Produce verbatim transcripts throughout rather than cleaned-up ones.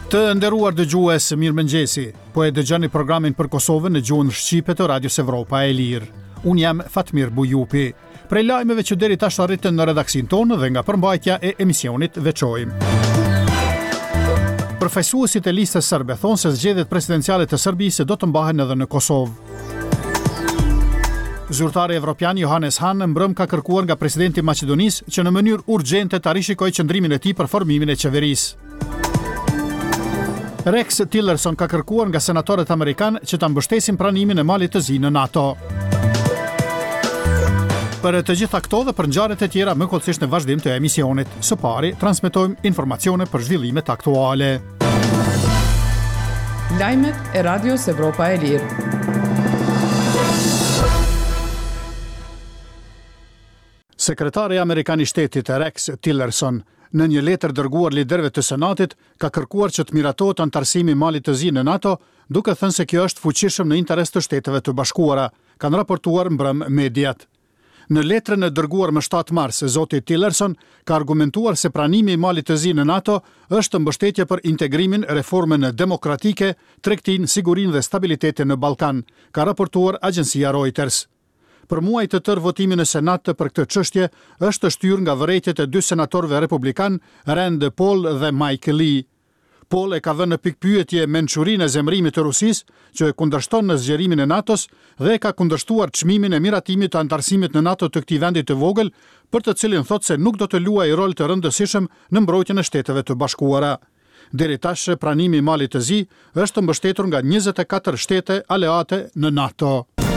Të nderuar dëgjues, mirëmëngjesi. Po e dëgjoni programin për Kosovën në gjuhën shqipe të Radios Evropa e Lirë. Unë jam Fatmir Bujupi. Prej lajmeve që deri tash arritën në redaksin tonë dhe nga përmbajtja e emisionit veçojmë. Përfaqësuesit e listës serbe thonë se zgjedhjet presidenciale të Serbisë do të mbahen edhe në Kosovë. Zyrtari evropian Johannes Hahn mbrëm ka kërkuar nga presidenti i Maqedonisë që në mënyrë urgjente ta rishikojë qëndrimin e tij për formimin e qeverisë. Rex Tillerson ka kërkuar nga senatorët amerikanë që ta mbështesin pranimin e Malit të Zi në NATO. Për të gjitha këto dhe për ngjarjet e tjera më kollësisht në vazhdim të emisionit. Së pari, transmetojmë informacione për zhvillimet aktuale. Lajmet e Radios Evropa e Lirë. Sekretari amerikan i shtetit Rex Tillerson në një letër dërguar liderëve të Senatit ka kërkuar që të miratohet antarësimi i Malit të Zi në NATO, duke thënë se kjo është fuqishëm në interes të Shteteve të Bashkuara, kanë raportuar mbrëm mediat. Në letrën e dërguar më shtatë mars, zoti Tillerson ka argumentuar se pranimi i Malit të Zi në NATO është mbështetje për integrimin, reformën demokratike, tregtinë, sigurinë dhe stabilitetin në Ballkan, ka raportuar agjencia Reuters. Për muaj të tërë votimi në Senat për këtë çështje është shtyrë nga vërejtjet e dy senatorëve republikan, Rand Paul dhe Mike Lee. Paul e ka dhënë në pikpyetje mençurinë e zemërimit të Rusisë, që e kundërshton në zgjerimin e NATO-s dhe ka kundërshtuar çmimin e miratimit të antarësimit në NATO të këtij vendi të vogël, për të cilin thotë se nuk do të luajë rol të rëndësishëm në mbrojtjen e Shteteve të Bashkuara. Deri tash pranimi i Malit të Zi është mbështetur nga njëzet e katër shtete aleate në NATO.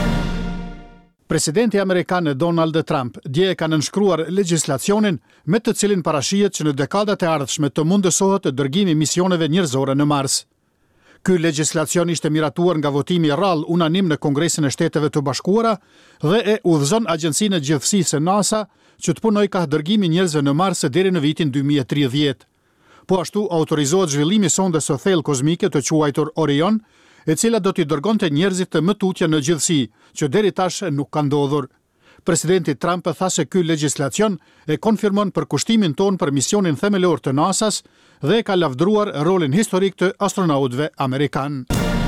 Presidenti amerikan Donald Trump dje ka nënshkruar legjislacionin me të cilin parashihet që në dekadat e ardhshme të mundësohet dërgimi misioneve njerëzore në Mars. Ky legjislacion ishte miratuar nga votimi rrallë unanim në Kongresin e Shteteve të Bashkuara dhe e udhëzon Agjencinë e Gjithësisë së NASA që të punojë ka dërgimi njerëzve në Mars deri në vitin dy mijë e tridhjetë. Po ashtu autorizohet zhvillimi i sondes së thellë kozmike të quajtur Orion, e cila do t'i dërgonte njerëzit të më tutje në gjithësi, që deri tash nuk ka ndodhur. Presidenti Trump tha se ky legjislacion e konfirmon përkushtimin ton për misionin themelor të NASA-s dhe ka lavdruar rolin historik të astronautëve amerikan.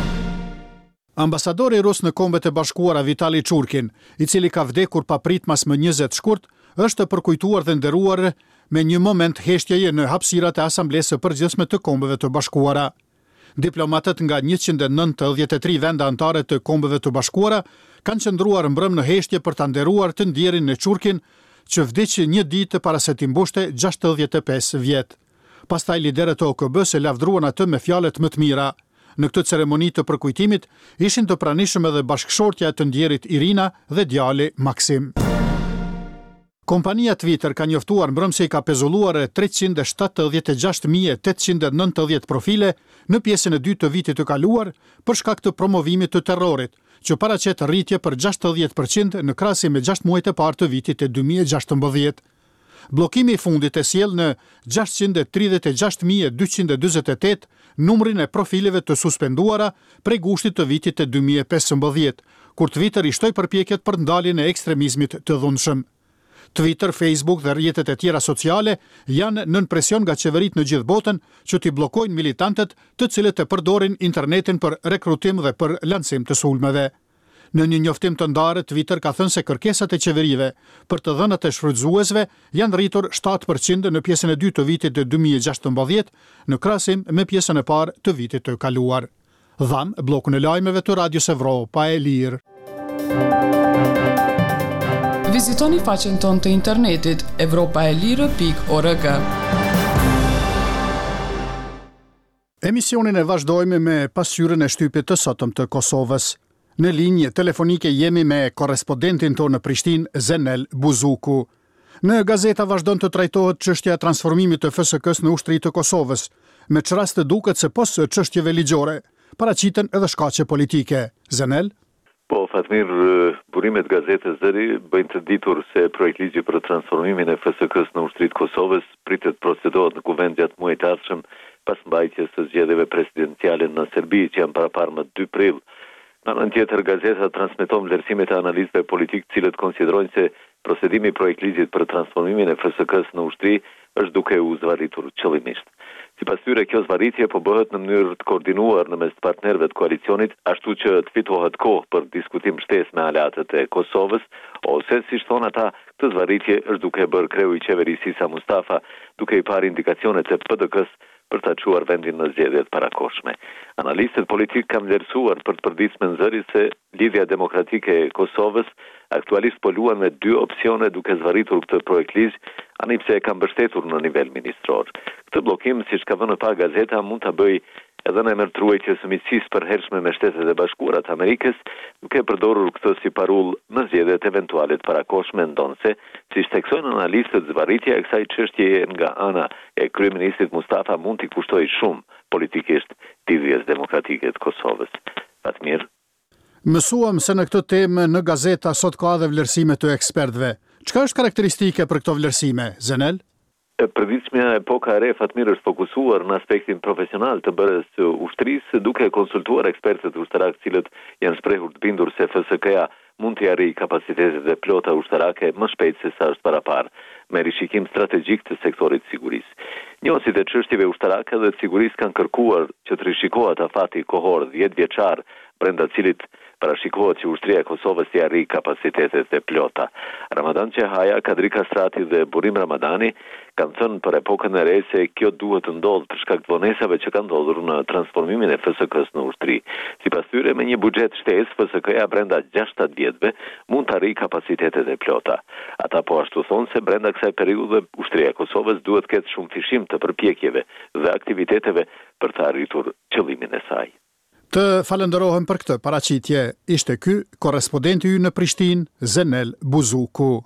Ambasadori rus në Kombet e Bashkuara Vitali Churkin, i cili ka vdekur pa pritmas më njëzet shkurt, është përkujtuar dhe nderuar me një moment heshtjeje në hapësirat e Asamblesë së Përgjithshme të Kombeve të Bashkuara. Diplomatët nga njëqind e nëntëdhjetë e tre vende anëtare të Kombeve të Bashkuara kanë qëndruar mbrëm në heshtje për ta nderuar të ndjerin e Churkin, që vdiq një ditë para se t'i mbushte gjashtëdhjetë e pesë vjet. Pastaj liderët e O K B-s e lavdruan atë me fjalët më të mira. Në këtë ceremoni të përkujtimit ishin të pranishëm edhe bashkëshortja e të ndjerit Irina dhe djali Maksim. Kompania Twitter ka njoftuar mbrëm se i ka pezulluar treqind e shtatëdhjetë e gjashtë mijë e tetëqind e nëntëdhjetë profile në pjesën e dytë të vitit të kaluar për shkak të promovimit të terrorit, që paraqet rritje për gjashtëdhjetë përqind në krahasim me gjashtë muajt e parë të vitit të dy mijë e gjashtëmbëdhjetë. Bllokimi i fundit e sjell në gjashtëqind e tridhjetë e gjashtë mijë e dyqind e dyzet e tetë numrin e profileve të suspenduara prej gushtit të vitit të dy mijë e pesëmbëdhjetë, kur Twitter i shtoi përpjekjet për ndaljen e ekstremizmit të dhunshëm. Twitter, Facebook dhe rrjetet e tjera sociale janë nën presion nga qeveritë në gjithë botën që t'i bllokojnë militantët të cilët e përdorin internetin për rekrutim dhe për lancim të sulmeve. Në një njoftim të ndarë, Twitter ka thënë se kërkesat e qeverive për të dhënat e shfrytëzuesve janë rritur shtatë përqind në pjesën e dytë të vitit të dy mijë e gjashtëmbëdhjetë në krahasim me pjesën e parë të vitit të kaluar. Dham bllokun e lajmeve të Radios Evropa e Lirë. Vizitoni faqen tonë të internetit evropaelire pikë org. Emisionin e vazhdojmë me pasqyrën e shtypit të sotëm të Kosovës. Në linjë telefonike jemi me korrespondentin tonë në Prishtinë, Zenel Buzuku. Në gazeta vazhdon të trajtohet çështja e transformimit të F S K-s në ushtri të Kosovës, me çrast të duket se pos çështjeve ligjore, paraqiten edhe shkaqe politike. Zenel? Po, Fatmir, burimet gazetës Zëri bëjnë të ditur se projekt ligji për transformimin e F S K-s në ushtri të Kosovës pritet procedohet në kuvent gjatë muajit të ardhshëm pas mbajtjes së zgjedhjeve presidenciale në Serbi që janë paraparë më dy prill. Në anën tjetër, gazeta transmeton vlerësimet e analistëve politikë, të cilët konsiderojnë se procedimi i projekt ligjit për transformimin e F S K-s në ushtri është duke u zvaritur qëllimisht. Sipas tyre kjo zvarritje po bëhet në mënyrë të koordinuar në mes të partnerëve të koalicionit, ashtu që të fitohet kohë për diskutim shtesë me aleatët e Kosovës, ose siç thon ata, këtë zvarritje është duke bërë kreu i qeverisë Isa Mustafa, duke i parë indikacionet e P D K-s për ta çuar vendin në zgjedhjet parakohshme. Analistët politik kanë vlerësuar për të përditshme në zëri se lidhja demokratike e Kosovës aktualisht po luan me dy opsione duke zvarritur këtë projekt ligj, ani pse e kanë mbështetur në nivel ministror. Këtë bllokim, siç ka vënë pa gazeta, mund ta bëj edhe në emërtruajtje së miqësisë përhershme me Shtetet e Bashkuara të Amerikës, duke përdorur këtë si parull në zgjedhjet eventuale të parakohshme, ndonse, siç theksojnë analistët, zvarritja e kësaj çështjeje nga ana e kryeministit Mustafa mund t'i kushtojë shumë politikisht lidhjes demokratike të Kosovës. Fatmir. Mësuam se në këtë temë në gazeta sot ka edhe vlerësime të ekspertëve. Çka është karakteristike për këto vlerësime, Zenel? Përditshmja e Epoka e Re Fatmir është fokusuar në aspektin profesional të bërjes së ushtrisë, duke konsultuar ekspertët ushtarak të cilët janë shprehur të bindur se F S K-ja mund të arrijë kapacitetet e plota ushtarake më shpejt se sa është paraparë, me rishikim strategjik të sektorit të sigurisë. Njohësit e çështjeve ushtarake dhe të sigurisë kanë kërkuar që të rishikohet afati kohor dhjetë vjeçar, brenda cilit parashikohet që ushtria e Kosovës të arrijë kapacitetet e plota. Ramadan Qehaja, Kadri Kastrati dhe Burim Ramadani kanë thënë për Epokën e Re se kjo duhet të ndodhë për shkak të vonesave që kanë ndodhur në transformimin e F S K-s në ushtri. Sipas tyre, me një buxhet shtesë, F S K-ja brenda gjashtëdhjetë vjetëve mund të arrijë kapacitetet e plota. Ata po ashtu thonë se brenda kësaj periudhe ushtria e Kosovës duhet të ketë shumë fishim të përpjekjeve dhe aktiviteteve për të arritur qëllimin e saj. Të falenderohem për këtë paraqitje. Ishte ky korrespondenti ynë në Prishtinë, Zenel Buzuku.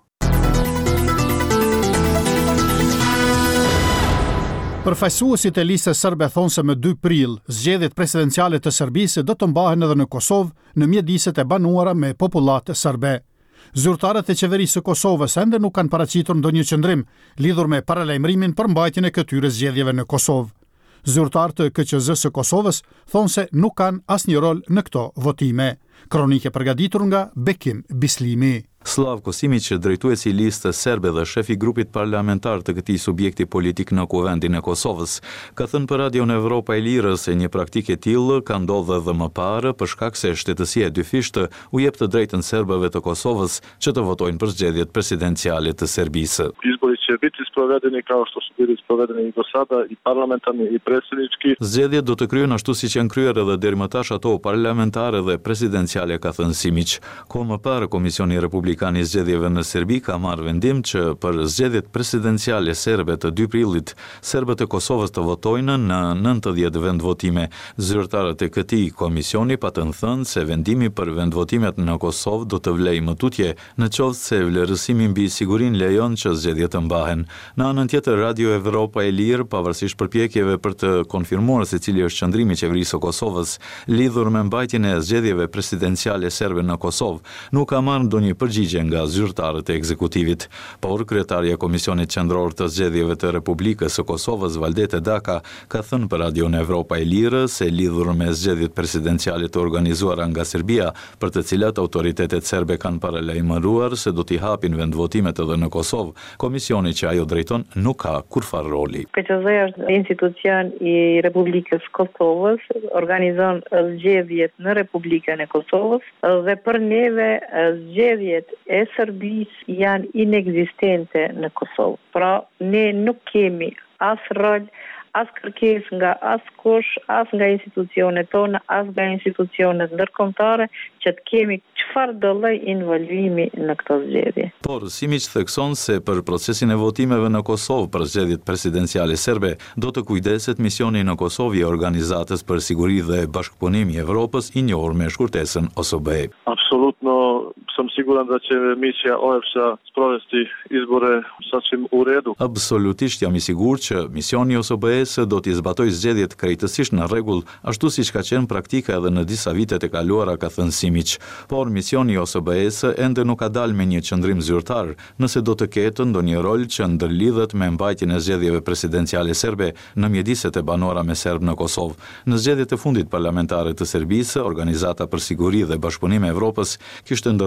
Përfaqësuesit e listës serbe thonë se më dy prill, zgjedhjet presidenciale të Serbisë do të mbahen edhe në Kosovë në mjediset e banuara me popullat serbe. Zyrtarët e qeverisë së Kosovës ende nuk kanë paraqitur ndonjë qëndrim lidhur me paralajmërimin për mbajtjen e këtyre zgjedhjeve në Kosovë. Zyrtarët e K Q Z së Kosovës thonë se nuk kanë asnjë rol në këto votime. Kronike përgatitur nga Bekim Bislimi. Slavko Simić, drejtuesi i listës serbe dhe shefi i grupit parlamentar të këtij subjekti politik në Kuvendin e Kosovës, ka thënë për Radion Evropa e Lirës se një praktikë e tillë ka ndodhur edhe më parë për shkak se shtetësia e dyfishtë u jep të drejtën serbëve të Kosovës që të votojnë për zgjedhjet presidenciale të Serbisë. Izbori će biti sprovedeni kao što su bili sprovedeni i do sada i parlamentarni i predsjednički. Zgjedhjet do të kryen ashtu siç janë kryer edhe deri më tash ato parlamentare dhe presidenciale, ka thënë Simić. Kohë më parë Komisioni Republikan i zgjedhjeve në Serbi ka marrë vendim që për zgjedhjet presidenciale serbe të dy prillit, serbët e Kosovës të votojnë në nëntëdhjetë vendvotime. Zyrtarët e këtij komisioni patën thënë se vendimi për vendvotimet në Kosovë do të vlejë më tutje në qoftë se vlerësimi mbi sigurinë lejon që zgjedhjet të mbahen. Në anën tjetër, Radio Evropa e Lirë, pavarësisht përpjekjeve për të konfirmuar se cili është qëndrimi i qeverisë së Kosovës lidhur me mbajtjen e zgjedhjeve presidenciale serbe në Kosovë, nuk ka marrë ndonjë përgjigje nga zyrtarët e ekzekutivit. Por kryetaria e Komisionit Qendror të Zgjedhjeve të Republikës së Kosovës, Valdete Daka, ka thënë për Radio Evropa e Lirë se lidhur me zgjedhjet presidenciale të organizuara nga Serbia, për të cilat autoritetet serbe kanë paralajmëruar se do t'i hapin vendvotimet edhe në Kosovë, komisioni që ajo drejton nuk ka kurfar roli. K Q Z është institucion i Republikës Kosovës, organizon zgjedhjet në Republikën e Kosovës dhe për neve zgjedhjet e Serbisë janë inekzistente në Kosovë. Pra, ne nuk kemi as rol, as kërkesë nga as kush, as nga institucionet tona, as nga institucionet ndërkombëtare që të kemi çfarë do lloj involvimi në këto zgjedhje. Por Simić thekson se për procesin e votimeve në Kosovë për zgjedhjet presidenciale serbe do të kujdeset misioni në Kosovë i Organizatës për Siguri dhe Bashkëpunim i Evropës, i njohur me shkurtesën O S B E. Apsolutno sam siguran da će misija O E B S-a sprovesti izbore sasvim u redu. Absolutisht jam i sigurt që misioni O S B E-s do t'i zbatoj zgjedhjet krejtësisht në rregull, ashtu siç ka qenë praktika edhe në disa vitet e kaluara, ka thënë Simić. Por misioni O S B E-s ende nuk ka dalë me një qëndrim zyrtar, nëse do të ketë ndonjë rol që ndërlidhet me mbajtjen e zgjedhjeve presidenciale serbe në mjediset e banuara me serb në Kosovë. Në zgjedhjet e fundit parlamentare të Serbisë, Organizata për Siguri dhe Bashkëpunim e Evropës kishte ndërmarrë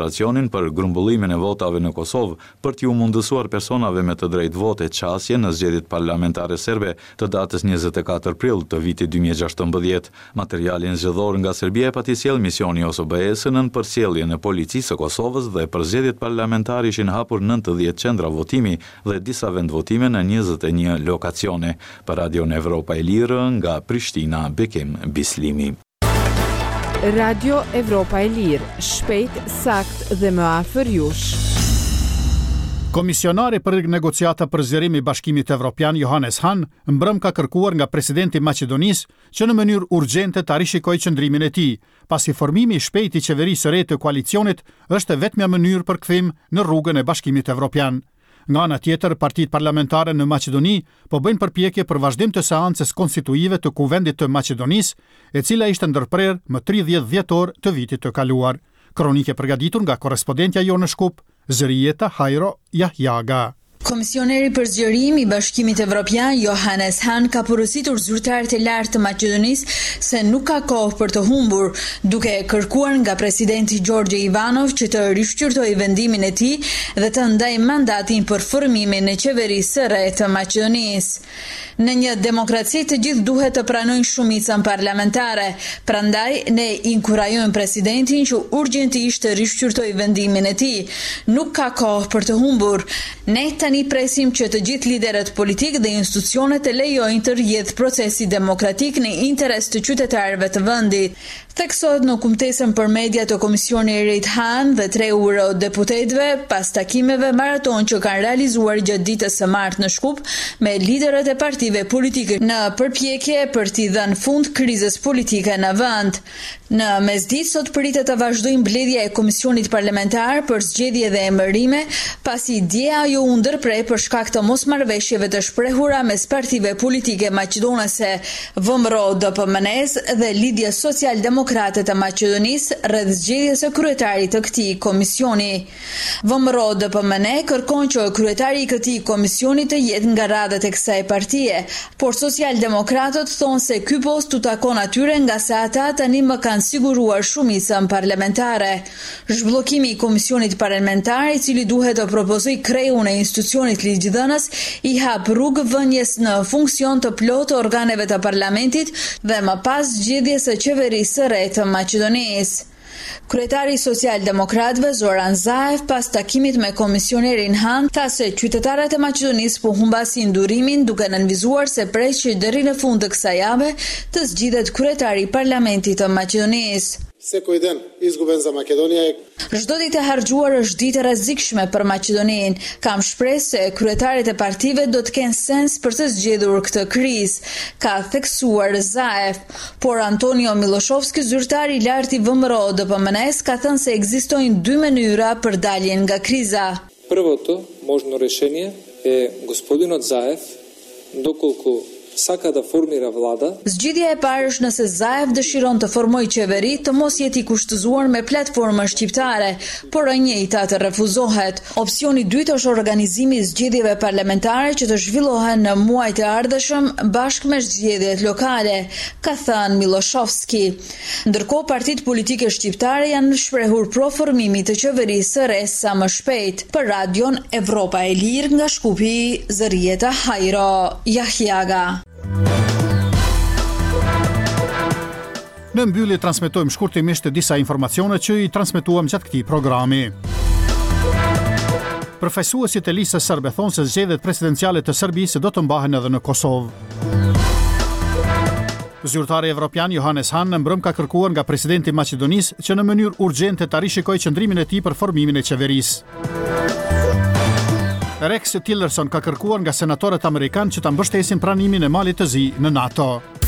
operacionin për grumbullimin e votave në Kosovë për t'ju mundësuar personave me të drejtë vote qasje në zgjedhjet parlamentare serbe të datës njëzet e katër prill të vitit dy mijë e gjashtëmbëdhjetë. Materialin zgjedhor nga Serbia e pati sjell misioni O S B E-s në përsjelljen e policisë së Kosovës dhe për zgjedhjet parlamentare ishin hapur nëntëdhjetë qendra votimi dhe disa vendvotime në njëzet e një lokacione. Për Radion Evropa e Lirë nga Prishtina, Bekim Bislimi. Radio Evropa e Lirë, shpejt, sakt dhe më afër jush. Komisionari për negociata për zgjerim i Bashkimit Evropian Johannes Hahn mbrëm ka kërkuar nga presidenti i Maqedonisë që në mënyrë urgjente ta rishikojë qëndrimin e tij, pasi formimi i shpejtë i qeverisë së re të koalicionit është vetmja mënyrë për kthim në rrugën e Bashkimit Evropian. Nga ana tjetër, partitë parlamentare në Maqedoni po bëjnë përpjekje për vazhdim të seancës konstituive të Kuvendit të Maqedonisë, e cila ishte ndërprer më tridhjetë dhjetor të vitit të kaluar. Kronike përgatitur nga korrespondentja jonë në Shkup, Zërijeta Hajro Jahjaga. Komisioneri për zgjerim i Bashkimit Evropian Johannes Hahn ka porositur zyrtarët e lartë të Maqedonisë se nuk ka kohë për të humbur, duke kërkuar nga presidenti Gjorgje Ivanov që të rishqyrtojë vendimin e tij dhe të ndajë mandatin për formimin e qeverisë së re të Maqedonisë. Në një demokraci të gjithë duhet të pranojnë shumicën parlamentare, prandaj ne inkurajojmë presidentin që urgjentisht të rishqyrtojë vendimin e tij. Nuk ka kohë për të humbur. Ne tani presim që të gjithë liderët politik dhe institucionet të lejojnë të rrjedhë procesi demokratik në interes të qytetarëve të vendit. Theksohet në kumtesën për media të komisionerit Hahn dhe tre eurodeputetëve pas takimeve maraton që kanë realizuar gjatë ditës së martë në Shkup me liderët e partive politike në përpjekje për t'i dhënë fund krizës politike në vend. Në mesditë sot pritet të vazhdojë mbledhja e komisionit parlamentar për zgjedhje dhe emërime, pasi dje ajo u ndërprej për shkak të mosmarrëveshjeve të shprehura mes partive politike maqedonase V M R O D P M N E S dhe Lidhja Social-Demokrate të Maqedonisë rreth zgjedhjes së kryetarit të këtij komisioni. V M R O D P M N E kërkon që kryetari i këtij komisioni të jetë nga radhët e kësaj partie, por Social-Demokratët thonë se ky post u takon atyre nga se ata tani më kanë siguruar shumicën parlamentare. Zhbllokimi i komisionit parlamentar, i cili duhet të propozojë kreun e institucionit ligjidhënës, i hap rrugë vënjes në funksion të plotë organeve të parlamentit dhe më pas zgjedhjes së qeverisë së re të Maqedonisë. Kryetari social-demokratëve Zoran Zaev pas takimit me komisionerin Hahn tha se qytetarët e Maqedonisë po humbasin durimin duke nënvizuar se prej që deri në fund të kësaj jave të zgjidhet kryetari i parlamentit të Maqedonisë. Svaki dan izguben za Makedonija. Çdo ditë e harxuar është ditë e rrezikshme për Maqedoninë. Kam shpresë se kryetarit e partive do të kenë sens për të zgjedhur këtë krizë, ka theksuar Zaev. Por Antonio Miloshovski, zyrtari i lartë i V M R O D P M N E S, ka thënë se ekzistojnë dy mënyra për daljen nga kriza. Prvото можно решение е господинот Заев, доколку saka da formira vlada. Zgjidhja e parë është nëse Zaev dëshiron të formojë qeveri të mos jetë i kushtëzuar me platformën shqiptare, por e njëjta të refuzohet. Opsioni i dytë është organizimi i zgjedhjeve parlamentare që të zhvillohen në muajt e ardhshëm bashkë me zgjedhjet lokale, ka thënë Miloshovski. Ndërkohë partitë politike shqiptare janë shprehur pro formimit të qeverisë së re sa më shpejt. Për Radion Evropa e Lirë nga Shkupi, Zërijeta Hajro Jahjaga. Në mbyllje transmetojmë shkurtimisht disa informacione që i transmetuam gjatë këtij programi. Përfaqësuesit e listës serbe thonë se zgjedhjet presidenciale të Serbisë do të mbahen edhe në Kosovë. Zyrtari evropian Johannes Hahn në mbrëm ka kërkuar nga presidenti i Maqedonisë që në mënyrë urgjente ta rishikojë qëndrimin e tij për formimin e qeverisë. Rex Tillerson ka kërkuar nga senatorët amerikanë që ta mbështesin pranimin e Malit të Zi në NATO.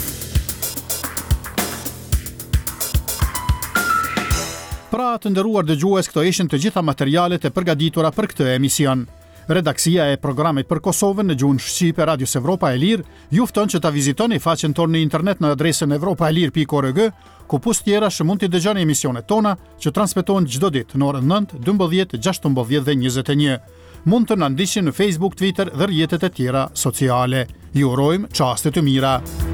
Pra të nderuar dëgjues, këto ishin të gjitha materialet e përgatitura për këtë emision. Redaksia e programit për Kosovën në gjuhën shqipe Radios Evropa e Lirë ju fton që ta vizitoni faqen tonë në internet në adresën evropaelir pikë org, ku pus tjera që mund t'i dëgjoni emisionet tona që transmetohen çdo ditë në orën nëntë, dymbëdhjetë, gjashtëmbëdhjetë dhe njëzet e një. Mund të na ndiqni në Facebook, Twitter dhe rrjetet e tjera sociale. Ju urojmë çaste të mira.